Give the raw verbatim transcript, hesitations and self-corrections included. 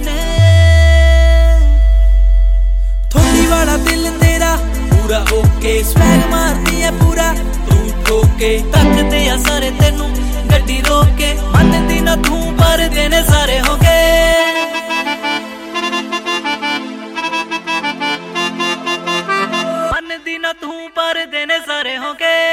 ने थोड़ी वाला दिल तेरा पूरा ओके स्वैग मारती है पूरा तू ठोके तकते आ सारे तेनू गड्डी रोक के मनदी ना तू पर देने सारे हो गए मनदी ना तू पर देने सारे हो गए